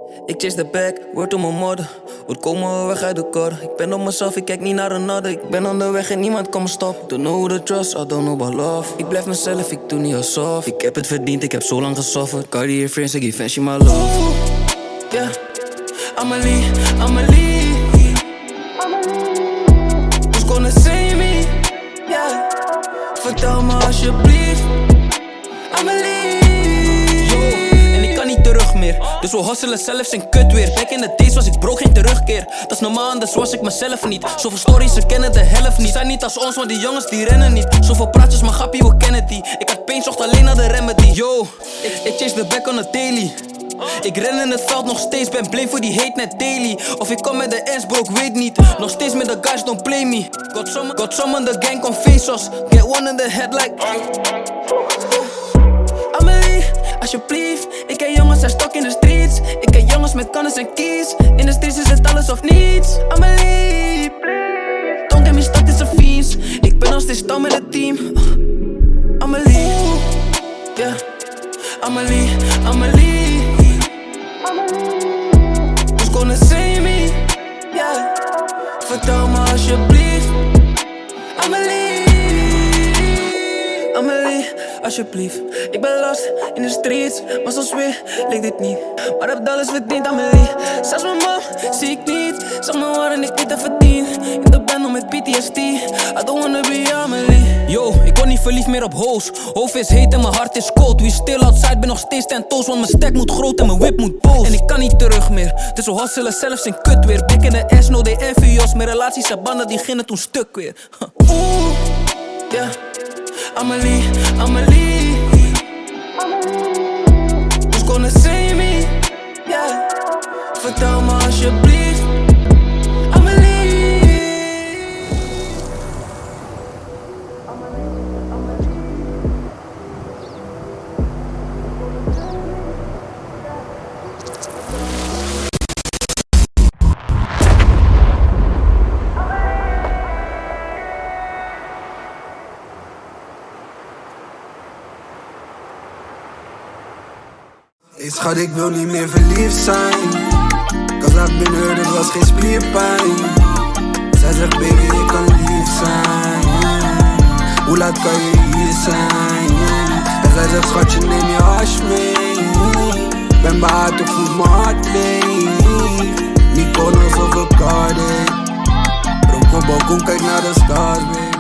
Ik chase de back, word om mijn modder. Hoe komen we weg uit de kor? Ik ben op mezelf, ik kijk niet naar een ander. Ik ben onderweg en niemand kan me stoppen. Don't know the trust, I don't know about love. Ik blijf mezelf, ik doe niet alsof. Ik heb het verdiend, ik heb zo lang gesofferd. Cartier friends, I give fancy my love. Yeah, Amelie, Amelie. Who's gonna save me? Yeah, vertel me alsjeblieft. Amelie. Niet terug meer, dus we hustelen zelfs in kut weer. Back in the days was ik broke, geen terugkeer. Dat is normaal, anders was ik mezelf niet. Zoveel stories, ze kennen de helft niet. Zijn niet als ons, want die jongens die rennen niet. Zoveel praatjes, maar grappie, we kennen die. Ik had pain, zocht alleen naar de remedy. Yo, ik chase the back on the daily. Ik ren in het veld nog steeds, ben blame voor die hate net daily. Of ik kom met de ends, bro, ik weet niet. Nog steeds met de guys, don't play me. Got some in the gang, come face us. Get one in the head like Amelie, alsjeblieft. Ik ken jongens, zijn stok in de streets. Ik ken jongens met kanners en keys. In de streets is het alles of niets. Amelie, please. Don't get me stuck, dit is een fiends. Ik ben nog steeds stam met het team. Amelie, yeah. Amelie, Amelie. Who's gonna save me? Yeah. Vertel me alsjeblieft. Amelie, Amelie, alsjeblieft. Ik ben lost in de streets, maar soms weer lukt dit niet. Maar heb alles verdiend, Amelie. Zelfs mijn mom zie ik niet. Zeg me waarin ik dit heb verdiend. In de band met PTSD. I don't wanna be Amelie. Yo, ik word niet verliefd meer op hoes. Hoofd is heet en mijn hart is cold. We still outside, ben nog steeds ten toes. Want mijn stack moet groot en mijn whip moet boos. En ik kan niet terug meer, dus we hustelen zelfs in kut weer. Big in de ass, no they envy us. Mijn relaties en banden die gingen toen stuk weer. Yeah. Amelie, Amelie. Who's gonna save me? Yeah. Vertel me alsjeblieft. Amelie. Hey schat, ik wil niet meer verliefd zijn. Cause I've been hurt, het was geen spierpijn. Zij zegt baby, ik kan lief zijn. Hoe laat kan je hier zijn? En zij zegt schatje, neem je hash mee. Ben behaard, ik voel mijn hart leeg. Mykonos of Bacardi. Bronco balkon, kijk naar de stars, baby.